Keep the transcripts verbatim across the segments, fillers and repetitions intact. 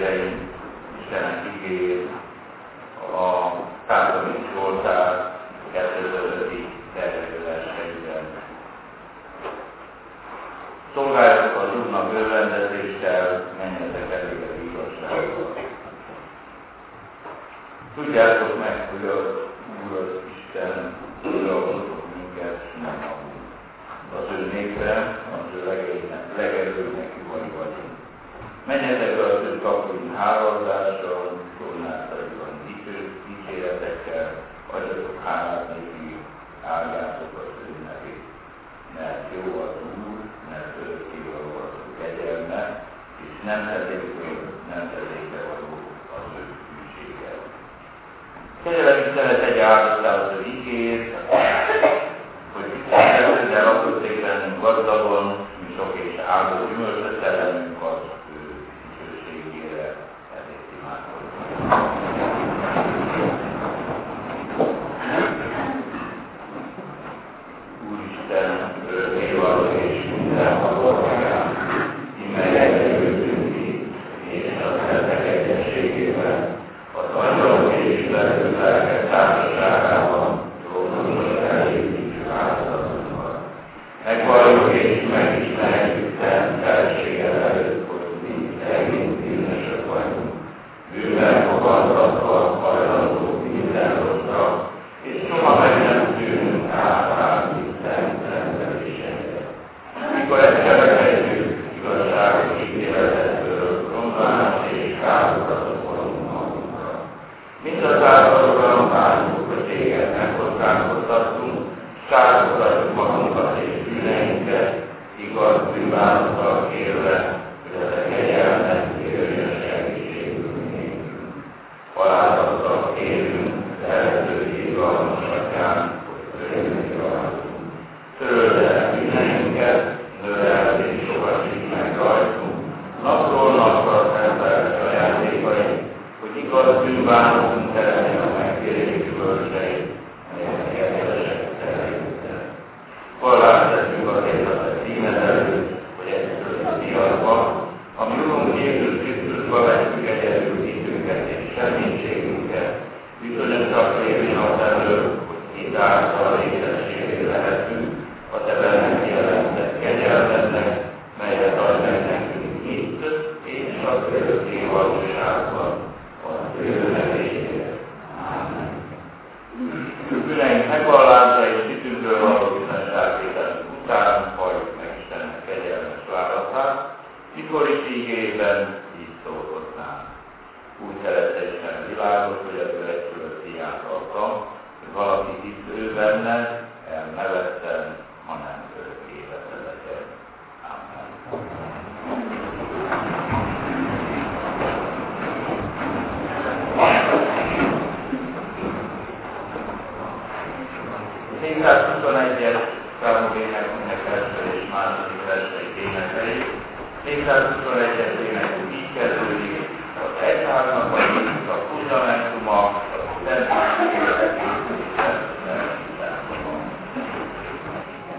Uraim, Istenek igéjét a Kátolik Zsoltár kettőszázötödik terjedőverseiben. Szolgáljatok az Úrnak örvendezéssel, menjetek elég az igazsággal. Tudjátok meg, hogy az Úr az Isten, uralkodott minket, nem magunk. Az ő népe, az ő legelőnek juhai vagyunk. Menjetek be az ő kapuin háladással, tornátaiban dicséretekkel, adjatok hálát neki, áldjátok az ő nevét. Mert jó az Úr, mert örökkévaló az ő kegyelme, és nemzedékből nemzedékbe való az ő hűsége. Kegyelem Istenet egy áldottál az ő igét, hogy Istenet rakotték bennünk gazdagon, mi sok és áldott gyümölcsöt teremünk az ő dicsőségére, ezért imádkozunk. Úristen, örökkévaló és mindenható, íme eljöttünk ki, és a szentek egyességében, az angyalok és lelkök lelkek társaságában, trónunkon elépítjük áldozatunkat. Megvalljuk és megismerjük te felséged előtt, hogy mi megint bűnösök vagyunk. Bűnben fogadtatva hajlandók minden rosszra, és soha meg nem tűnünk átálni szent rendeléseket. Mikor ezt cselekedjük, igazságos ítéletetből romlás és károkat okozunk magunkra. Mindazáltal bánjuk, hogy téged megkockáztattunk, károztatjuk magunkat és bűneinket, igaz bűnbánattal kérve, hogy ez a kegyelmet jöjjön segítségül nékünk. Halálaztal kérünk, szerető irgalmas atyán, hogy örömmé rajtunk. Töröld el bűneinket, növeld és sokasít meg rajtunk, napról napra szenteled ajándékaink, hogy igaz bűnbánatunk teremje a megtérés bölcseit, melyek kedvesek teremtett. Vallást teszünk a kérdezett címed előtt, hogy egyszerűen diadva, ami Urunk Jézus Krisztusba vettük egyedül hitünket és semmiségünket, bizonyosak lévén az elő, hogy itt által édességé lehetünk, a te benned jelentett kegyelmednek, melyet ad meg nekünk itt, és az örökké valóságban, az ő nevére. Ámen. Bűneink megvallása és hitünkről való bizonyságtételünk után halljuk meg Istennek kegyelmes válaszát, mikor is ígében így szólt hozzánk. Úgy szerette Isten világot, hogy az ő egyszülött fiát adta, hogy valaki hisz ő benne, el ne vesszen, hanem örök élete legyen. Amen. négyszázhuszonegyes számú énekünknek első és második verseit énekeljük. négyszázhuszonegyes énekünk így kezdődik, az egyháznak a a fundamentuma, a szent életek és a szent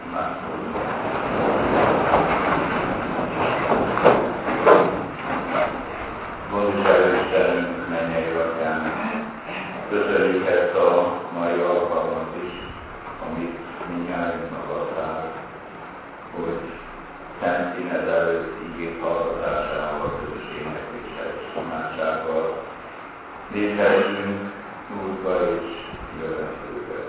Boldogságos Istenünk, mennyei Atyánk, köszönjük ezt a mai alkalmat is, amit mindnyájunknak adtál, hogy szent színed előtt igét hallgatásával, közösségnek és imádsággal nézhessünk útba és jövendőbe.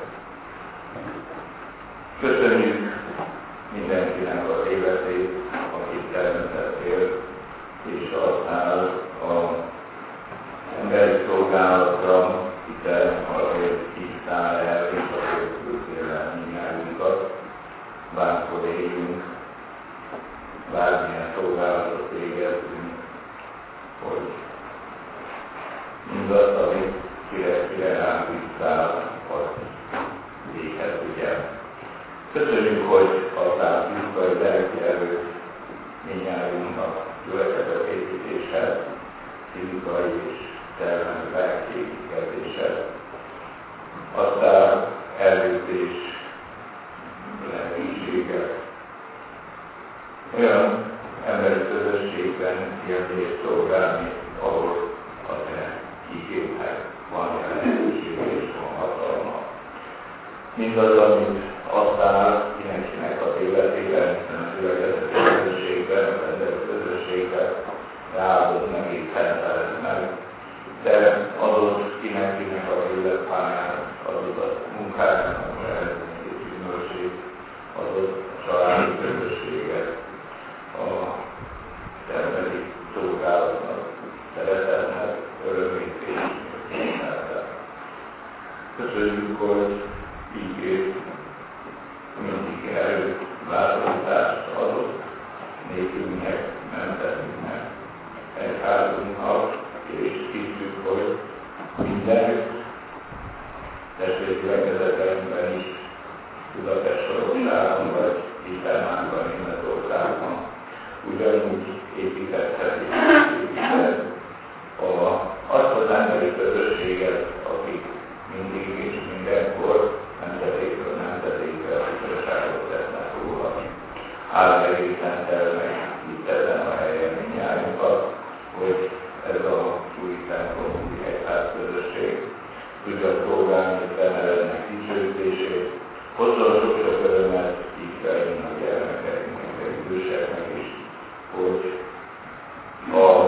Köszönjük mindenkinek az életét, akit teremtettél, és adtál az emberi szolgálatra, hiszen azért hívtál el, és azért küldtél el mindnyájunkat, bárhol éljünk, bármilyen szolgálatot végezzünk, hogy mindazt, amit kire-kire ránk bíztál, az véghez vigyen. Köszönjük, hogy adtál fizikai lelki erőt mindnyájunknak gyülekezetépítéshez, fizikai és szellemi lelki építkezéshez. Adtál erőt és lehetőséget olyan emberi közösségben élni és szolgálni, ahol a te igének van lehetőség és van hatalma. Mindaz, amit adtál mindenkinek az életében, hiszen a gyülekezeti közösségben, a rendelő közösségben ráadod meg és szenteled meg, de adod mindenkinek az életpályán, adod a munkájának a eredmény és üdvösség, adod a családi közösséget, a emberi szolgálatnak, szeretetnek, örömét és életet. Köszönjük, hogy így mindig erőt, bátorítást adott népünknek, nemzetünknek, egyházunknak, és hiszük, hogy mindenütt, testvérgyülekezetekben is, Budapest-Sorokságon vagy Istenmánban, Németországban ugyanúgy épített és épített azt az emberi közösséget, akik mindig és mindenkor nemzetékről nemzetékre a igazságot tesznek róla. Álmegé szentel meg itt ezen a helyen mindnyájunkat, hogy ez a új templom, új egyház közösség tudja szolgálni Istennek dicsőítését, hozzon sok-sok örömet Izraelnek, a gyermekeinknek, a időseknek is, hogy a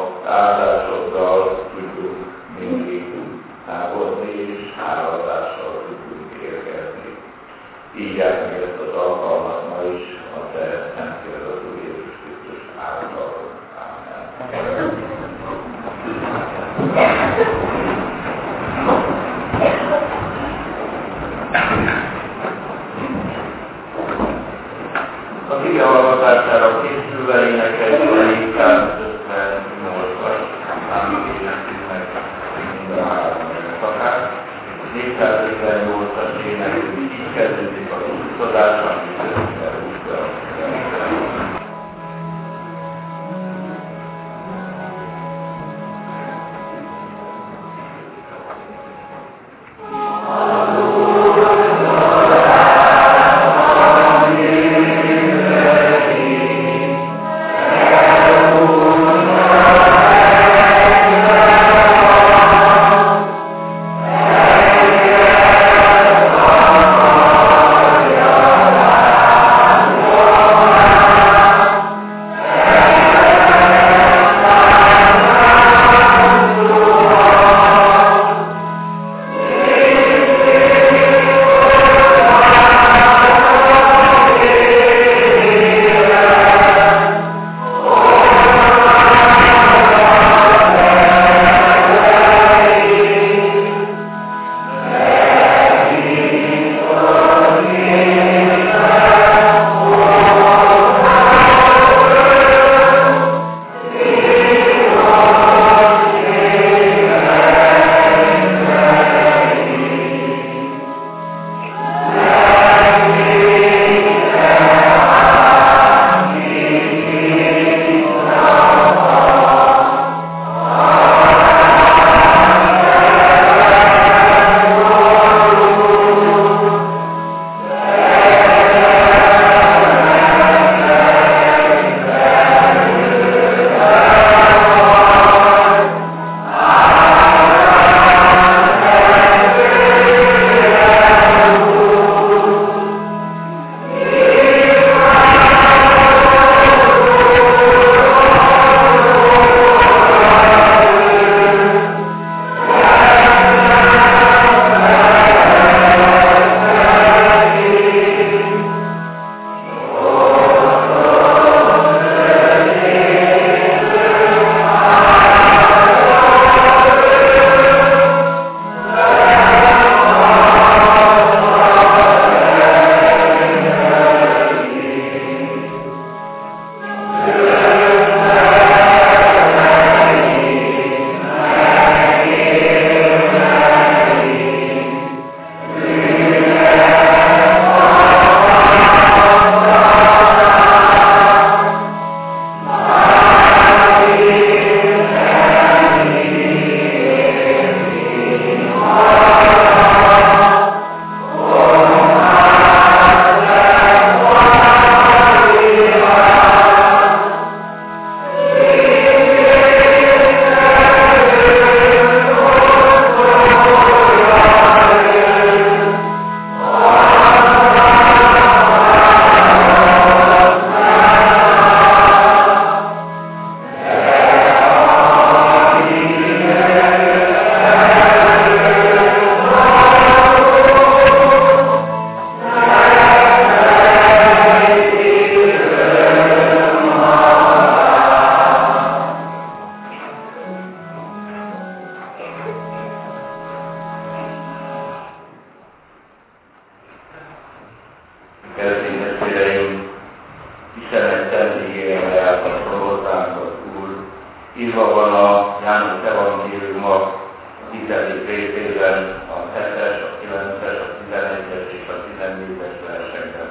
bocsájtasson hozzánk az Úr. Írva van a János evangélium a tizedik részében, a hetes, a kilences, a tizenegyes és a tizennégyes versekben.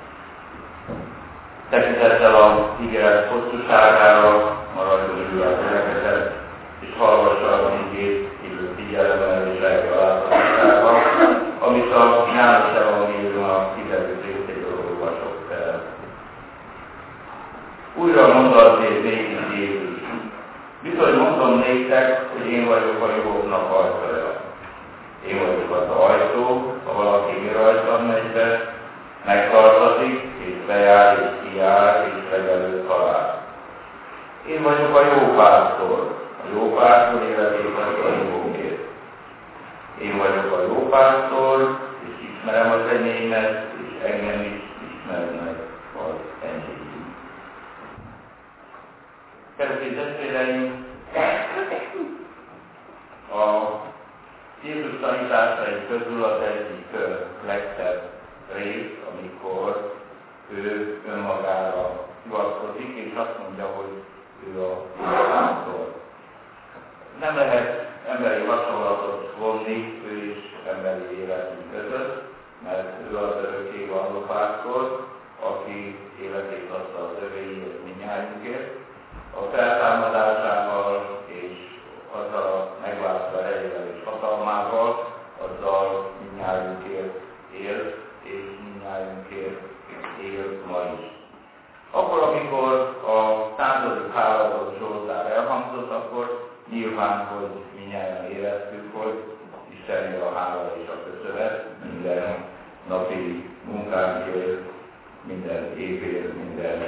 Tekintettel a ige hosszúságára maradjon ül a gyülekezet, és hallgassa az igét illő figyelemmel és lelki alázatossággal, amit a János evangélium a tizedik részéből olvasott el. Újra mondaték néki Jézus. Bizony mondom néktek, hogy én vagyok a jóknak ajtaja. Én vagyok az ajtó, ha valaki mi rajtam megy be, megtartatik, és bejár, és kijár, és legelő talál. Én vagyok a jó pásztor, a jó pásztor életét adja a jókért. Én vagyok a jó pásztor, és ismerem az enyémet, és engem is ismernek az enyém. Kedves testvéreim, a Jézus tanításai közül az egyik legszebb rész, amikor ő önmagára hivatkozik, és azt mondja, hogy ő a pásztor. Nem lehet emberi hasonlatot vonni ő is emberi életünk között, mert ő az örökkévaló pásztor, aki életét adta az övéért mindnyájunkért. A feltámadásával és azzal a megváltó erejével és hatalmával, azzal mindnyájunkért él, és mindnyájunkért él ma is. Akkor, amikor a századik háladó Zsoltár elhangzott, akkor nyilván, hogy mindnyájan éreztük, hogy Istenre a hála és a köszönet minden napi munkánkért, minden évért, minden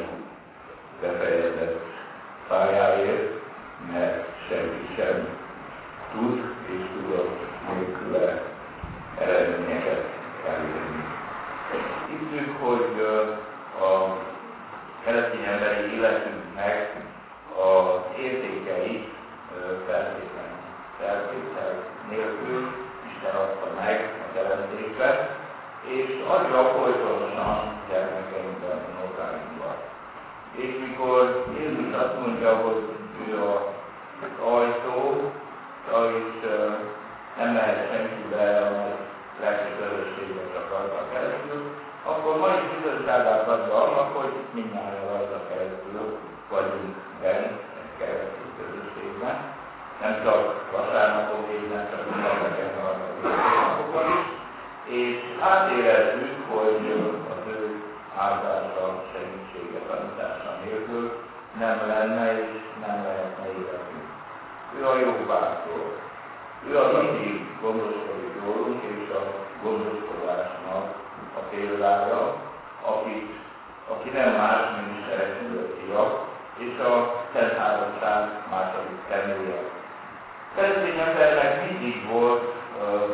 befejezett pályáért, mert senki sem tud és tudott nélküle eredményeket elérni. Hiszük, hogy a keresztény emberi életünknek az értékeit feltétlen, feltétlen nélkül Isten adta meg a teremtésbe, és adja folytonosan gyermekeinkben, unokáinkban. És mikor Jézus azt mondja, hogy ő az ajtó, és nem mehet senki be, amely lelki közösségbe csak rajta keresztül, akkor ma is bizonyságát adja annak, hogy mindnyájan rajta keresztül vagyunk benne, egy keresztül közösségben. Nem csak vasárnapon, nem csak mindeneken, hanem a napokon is. És átérezzük, hogy az ő áldása, segítsége, tanítása nélkül nem lenne és nem lehetne életünk. Ő a jó pásztor. Ő az, aki gondoskodik rólunk, és a gondoskodásnak a példája, akit, aki nem más, mint is szeretnő fia, és a Szent Háromság második személye. Keresztény embernek mindig volt uh,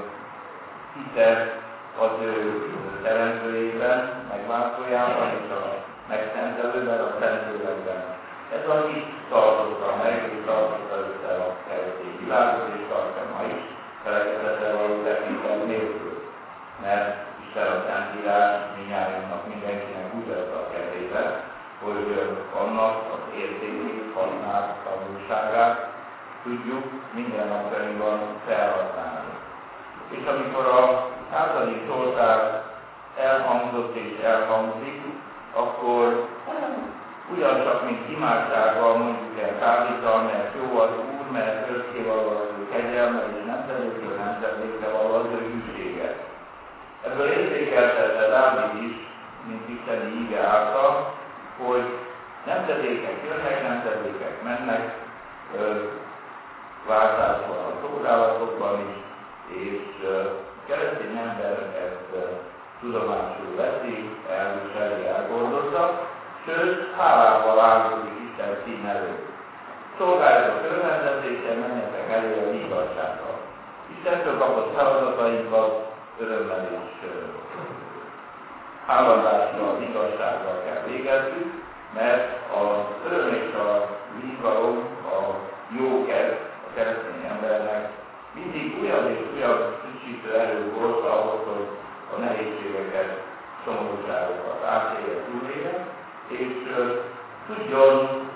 hite az ő teremtőjében, megváltójában és a megszentelőben, a Szentlélekben. Ez a hit tartotta meg, és tartotta össze a keresztény világot, és tartja ma is, felekezetre való tekintet nélkül. Mert Isten a Szentírás mindnyájunknak, mindenkinek úgy adta a kezébe, hogy annak az értékét, hasznát, tanulságát tudjuk minden napjainkban felhasználni. És amikor a századik Zsoltár elhangzott és elhangzik, akkor ugyancsak, mint imádsággal mondjuk el kábítal, mert jó az Úr, mert örökkévaló az ő kegyelme, és nemzedékről nemzedékre való az ő hűsége. Ebből érzékeltette Dávid is, mint isteni íge által, hogy nemzedékek jönnek, nemzedékek mennek, váltásban a szolgálatokban is, és keresztény ember ezt tudomásul veszi, elviseli, elgondolta, sőt, hálával áldozik Isten szín előtt. Szolgáljatok a örvendetéssel, menjetek elő a igazsággal. Istentől kapott feladatainkat örömmel és háladással, igazsággal kell végezzük, mert az öröm és a vízvaló, a jókedv a keresztény embernek mindig újabb és újabb frissítő erő volt ahhoz, hogy a nehézségeket, szomorúságokat átélje, túlélje, és uh, tudjon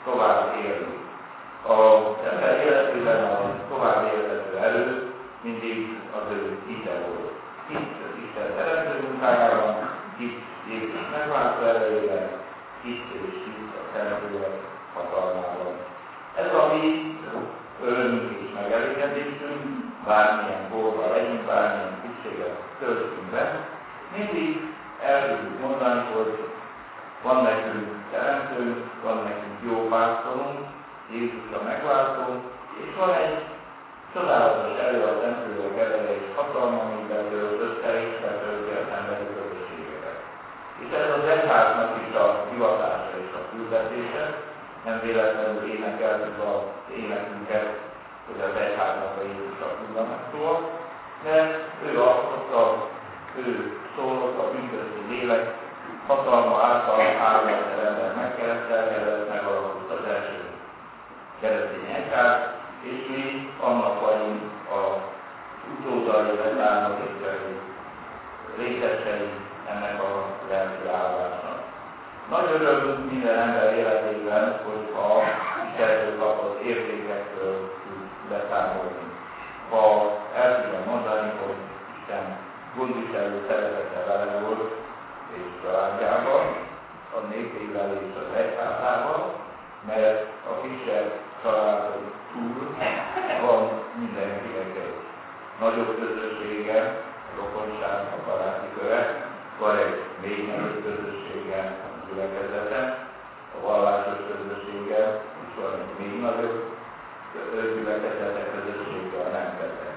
tovább élni. Az ember életében a tovább élhető erő mindig az ő hite volt. Hit az Isten teremtő munkájában, hit Jézus megváltó erejében, hit és hit a Szentlélek hatalmában. Ez a mi örömünk és megelégedésünk, bármilyen korban legyünk, bármilyen szükséget töltünk be, mindig el tudjuk mondani, hogy van nekünk teremtőnk, van nekünk jó pásztorunk, Jézus a megváltó, és van egy csodálatos erő a Szentlélek ereje és hatalma, amiben tölt össze és betölti az emberi közösségeket. És ez az egyháznak is a hivatása és a küldetése, nem véletlenül énekeltük az énekünket, hogy az egyháznak a Jézus a fundamentua, de ő alkotta, ő szólott, a bűnközi lélek hatalma által állat ember megkeresztelkedett, megalakult az első keresztény egyház, és mi annak vagyunk a utódai, leszármazottjai, részesei ennek a lelki állásnak. Nagy öröm minden ember életében, hogyha Istentől kapott értékekről tud beszámolni. Ha el tudom mondani, hogy Isten gondviselő szeretete vele volt, és családjában, a népével és az egyházával, mert a kisebb családon túl van mindenkinek egy nagyobb közössége, rokonság, a baráti köre, van egy még nagyobb közössége, a gyülekezete, a vallásos közössége, és van egy még nagyobb gyülekezete közössége, a nemzetek.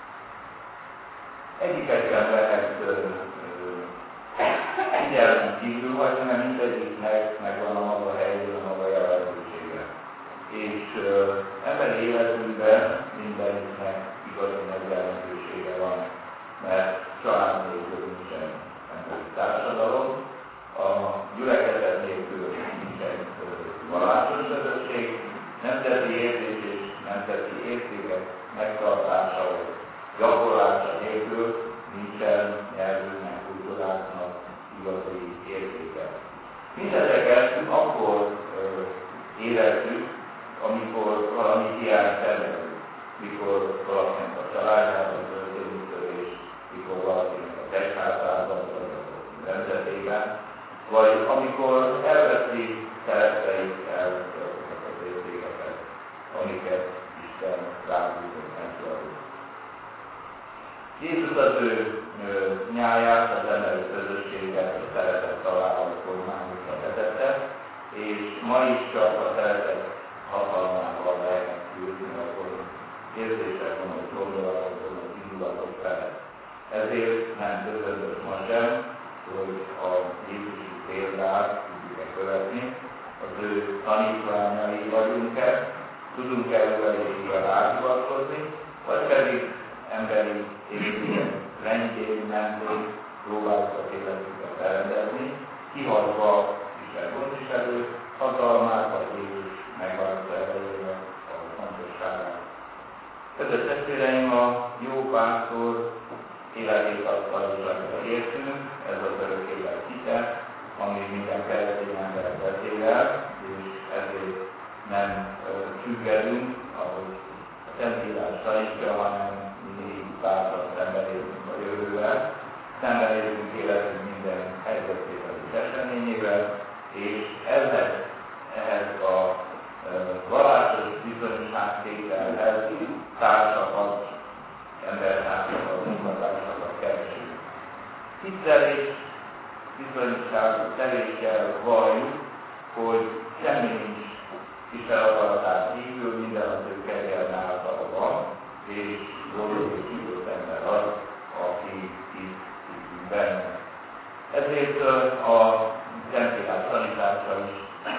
Egyiket sem lehet figyelmen kívül hagyni, mert mindegyiknek megvan a maga helyző, a maga jelentősége. És uh, emberi életünkben mindeniknek igazi nagy jelentősége van, mert család nélkül nincsen emberi társadalom, a gyülekezet nélkül nincsen vallásos közösség, nemzeti érzés és nemzeti értékek megtartása vagy gyakorlása nélkül nincsen nyelvünknek, kultúráknak igazi értéke. Mindezeket akkor uh, érezzük, amikor valami hiány termelünk, mikor valakinek a családjában történik törés, mikor valakinek a egyházában, vagy a nemzetében, vagy amikor elveszi szeretteit, elveszi azokat az értékeket, amiket Isten rábízott megszabadult. Jézus az ő nyáját, az emberi közösséget, a szeretet találó formájukra vezette, és ma is csak a szeretet hatalmával lehetnek küldni a érzésekon, a gondolaton, az indulatok felett. Ezért nem döbbentős ma sem, hogy a Jézusi példát tudjuk-e követni, az ő tanítványai vagyunk-e, tudunk-e ővel ráhivatkozni, vagy pedig emberi értékek rendjén, mentén próbáljuk az életünket elrendezni, kihagyva Isten gondviselő hatalmát, vagy Jézus megváltó erejének a fontosságát. Kedves testvéreim, a jó pásztor életét adta értünk, ez az örök élet hite, ami minden keresztény ember beszél el, és ezért nem függedünk, ahogy a Szentírás tanítja, hanem mindig bátran szembenézünk a jövővel, szembenézünk életünk minden helyzetével és eseményével, és ezek ehhez a vallásos bizonyságtételhez társakat, embertársakat, munkatársakat keresünk. Hittel és bizonyságteléssel valljuk, hogy semmi nincs Isten akaratán kívül, minden az ő kegyelme által van, és boldog és hívott ember az, aki hisz benne. Ezért a Szentírás tanítása is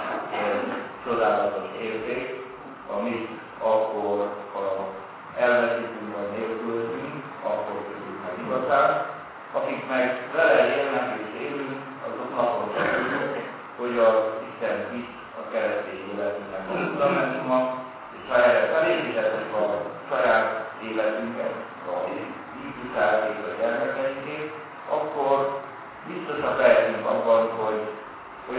csodálatos érték, amit akkor, ha elveszítünk vagy nélkülözünk, akkor tudjuk meg igazán. Akik meg vele élnek és élünk, azok napon tudjuk, hogy az Isten hit a keresztény életünknek a fundamentuma, és ha erre felépítettük a saját életünket, a hívőságét, a gyermekeinket, akkor biztosak lehetünk abban, hogy olyan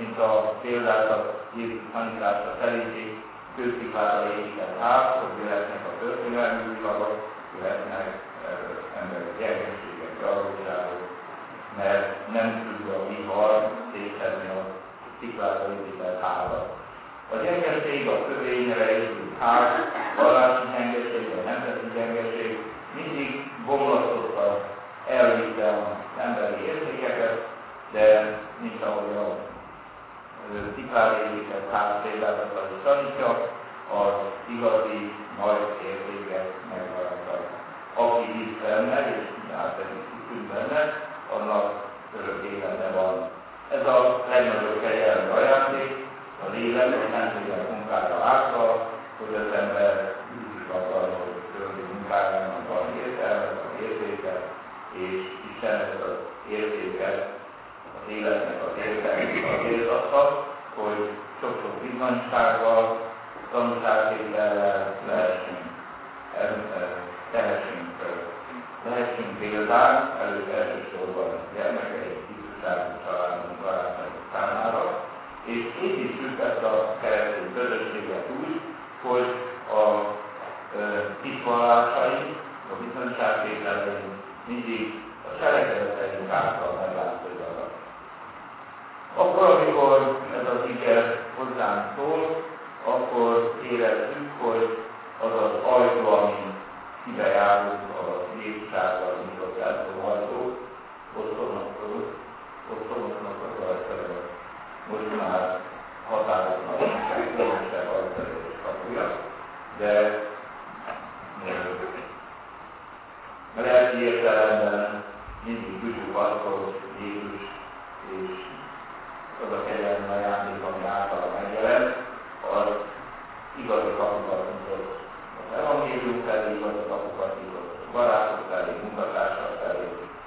mint a példáltat Jézus tanításra szerinti kősziklára épített ház, hogy jöhetnek a történelmi újlagok, jöhetnek emberi gyengeségek, gyarlóságok, mert nem tudja a vihar szétszedni a sziklára épített házat. A gyengeség, a törvényre épült ház, vallási gyengeség, a nemzeti gyengeség mindig bomlasztotta, elvitte az emberi értékeket, de mint ahogy a sziklára épített ház például is tanítja, az igazi nagy értékek megmaradtak. Aki hisz benne, és általában hiszünk benne, annak örök élete van. Ez a legnagyobb kegyelmi ajándék, a lélek, a Szentlélek munkája által, hogy az ember úgy akar, hogy örömi munkájának van értelmet, van értéket, és Istennek az értéket, az életnek az értelmet azért adta, hogy sok-sok bizonysággal, tanúságtétellel lehessünk, tehessünk, lehessünk példán, előtt elsősorban gyermekeik, ifjúságú családunk, barátaink számára, és építsük ezt a keresztény közösséget úgy, hogy a hitvallásai, a bizonyságtételeink mindig a cselekedeteink által meglátszódjanak. Akkor, amikor ez az ige hozzánk szól, akkor érezzük, hogy az az ajtó, amin kibe járunk a Jézusával, mint a templom ajtó, otthonosnak az ajtó, most már határoznak, hogy kevesebb ajtó és kapuja, de a lelki értelemben mindig tudjuk azt, hogy Jézus és az a kegyelmi ajándék, ami általa megjelent, az igazi kapukat nyitott az evangélium felé, igazi kapukat nyitott a barátok felé, munkatársak felé,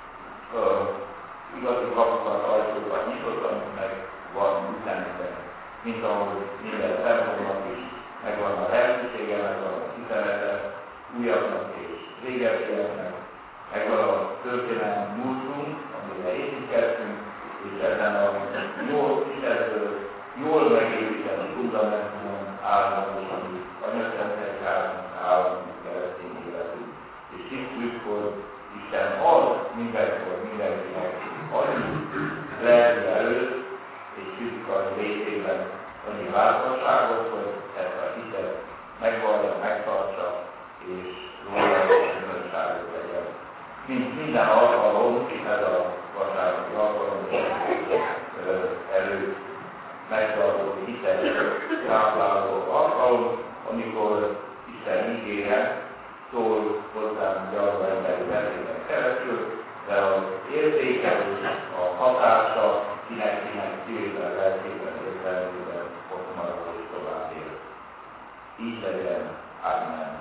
igazi kapukat, ajtókat nyitott, amiknek van üzenete, mint ahogy minden templomnak is megvan a lehetősége, megvan a üzenete, újaknak és régebbieknek, megvan a történelmi múltunk, amire építkeztünk, és ezen a jól, ebből jól megépített fundamentumon állnak, ami anyaszentnek állunk, állunk keresztény életünk. És hiszük, hogy Isten az mindenkor, mindenkinek annyi lelki előtt, és fizikai létében annyi bátorságot, hogy ezt a hitet megvallja, megtartsa, és róla bizonyságot legyen. Mint minden alkalom, ez a vasárnapi alkalom előtt megtartó hitet tápláló alkalom, amikor Isten ígére szól hozzám gyarló emberi beszéden keresztül, de az értéke, a hatása kinek-kinek szívében, lelkében, értelmében ott marad és tovább él. Így legyen. Amen.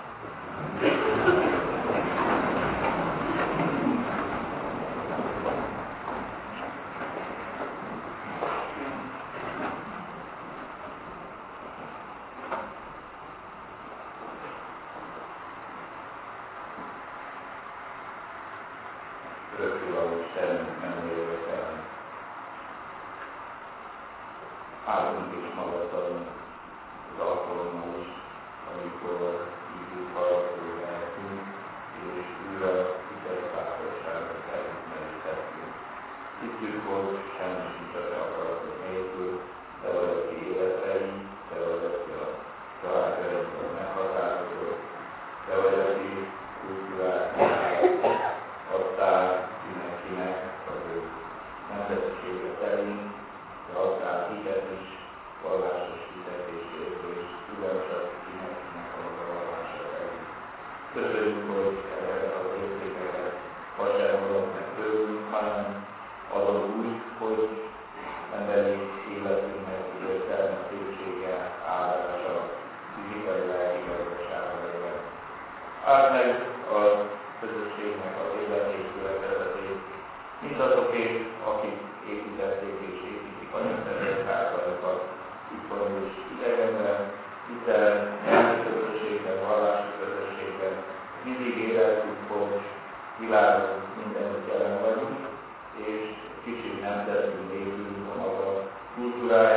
Örökkévaló Istenünk nem érdekel. Állunk és magadtanunk az alkalommal is, amikor így hallgató lehetünk, és újra hitelbátorságra kellünk meríthetünk. Hittük, hogy semmi sincs a te akaratok nélkül, te vagy, aki életei, te vagy, aki a családjainkban meghatározol, te vagy, aki kultúrát adtál mindenkinek az ő nemzetisége szerint, de adtál hitet is, vallásos hitet és érzés, tudatosat mindenkinek a vallása szerint. Köszönjük, hogy ezeket az értékeket ha sem adod meg tőlünk, hanem adod úgy, hogy emberi életünknek értelme, szépsége, áldása, fizikai lelki gazdasága legyen. Áld meg a közösségnek az életét, következetét, mindazokét, akik építették és építik anyagterület általakat, itthon és idegenben, hitelen, nyelvi közösségben, vallási közösségben, mindig érezzük, hogy világon mindenütt jelen vagyunk, és kicsit nemzetünk létünk a maga kultúrájában,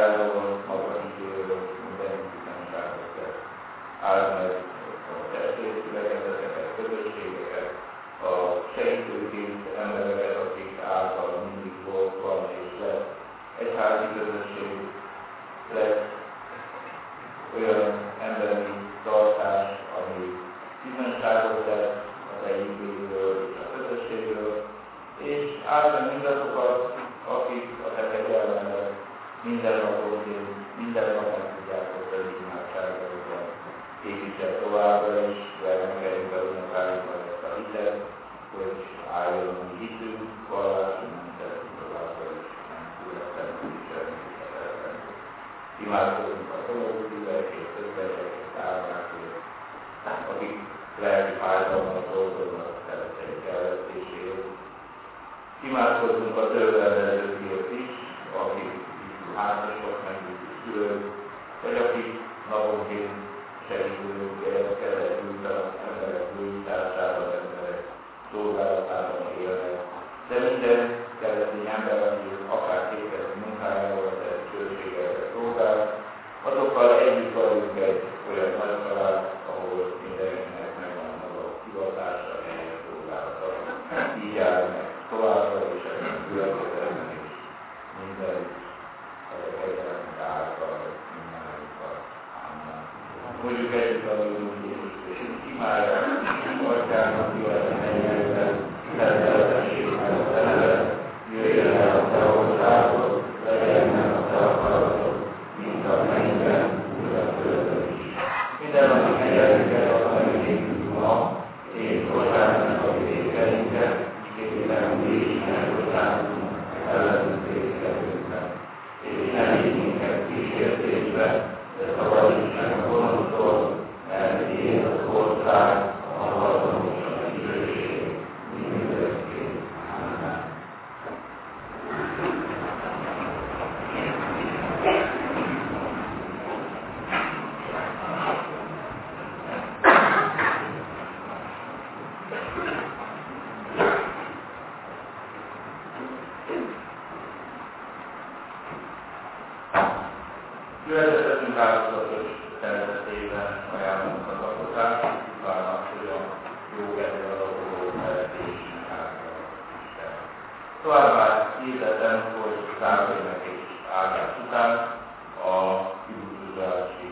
mindatokat, akik a te kegyelmedet minden naponként, minden napon tudjátok az imádságaikat. Építse továbbra is, gyermekeinkkel, unokáinkkal ezt a hitet, hogy álljon a mi hitünk, vallásunk, minket továbbra is, nem született, semmi szeretet. Imádkozunk a szolgálószívekért, közvesekért, álmákért, akik lelki fájdalmat dolgoznak a szereteik elvesztéséért. Imádkozzunk a tőlevelezőkért is, akik házasok, meg szülők, vagy akik naponként segítőkért, kezelőkültanak, emberek gyógyításában, emberek szolgálatában élnek. De minden keresztény ember, aki akár képzett munkájával, de községekre szolgál, azokkal együtt vagyunk egy olyan nagy család, ahol mindenkinek megvan maga a hivatása, helyen szolgálata. Így áll meg továbbra, és ebben következetben is minden kegyelmet által, mindennyikkal. Amen. Mondjuk együtt a Úrunk Jézus Krisztus imádják, Atyának, Fiat, Mennyekben, szeretetesség meg a te neved, jöjjön el a te országod, legyen meg a te akaratod, mint a mennyben, úgy a földön is. Minden, ami kegyelmünket ad meg nékünk ma, és bocsáss meg a vétkeinket, miképpen mi is megbocsátunk ellenünk vétkezőknek. És ne vigy minket kísértésbe, de szabadíts meg a gonosztól, mert tiéd az ország, a hatalom és a dicsőség, mindörökké. Amen. Jöhetetünk áldozatos szeretetében ajánlunk az alkotást, kívánnak, hogy a jó kedve alakuló szeretésnek által Isten. Továbbá hirdetem, hogy záróének és áldás után a kibúcsúzási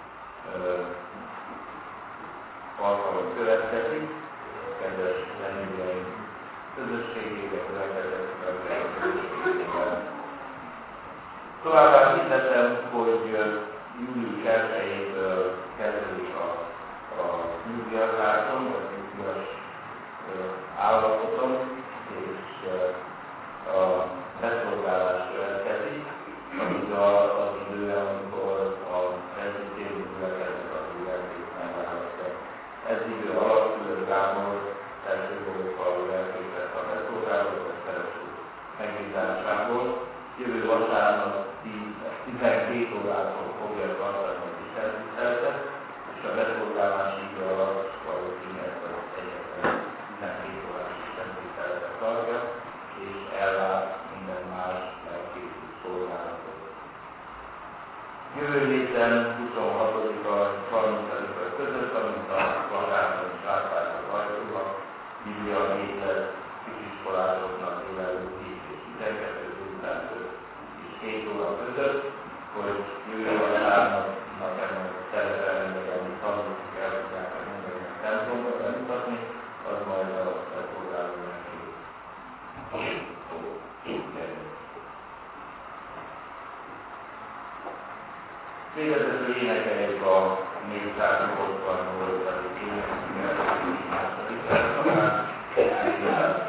alkalom következik, kedves zenőjeink közösségével, következik a közösségével. Továbbá hirdetem, hogy július elsejétől kezdődik a, a nyugdíjazásom, vagy nyugdíjas állapotom, és a beszolgálás következik, amíg az idő, amikor a prezidentérünk gyülekeznek az ügyelkét megválasztják. Ez idő alatt Külön Gábor elsőjogokkal elképzett a beszolgálót, a szereső megbízásából. Jövő vasárnap tizenkét órától fogja tartani a tiszteletet, és a beszolgálási idő alatt valószínűleg az egyetlen tizenkét órás tiszteletet tartja, és ellát minden más megkészült szolgálatot. Jövő héten huszonhatodika harmincadika között, amit a vasárnap és átváltott ajtóba, Biblia héten kisiskolásoknak délelőtt tíz és tizenkettő után és két óra között, hogy jövő vasárnapnak ennek szerepelendő, amit tanultuk el, tudják a mondani a templomba bemutatni, az majd a beszolgáló neki fog kerülni. Végezetül énekeljük a négyszáznyolcvannyolcadik énekünket, második verszakát,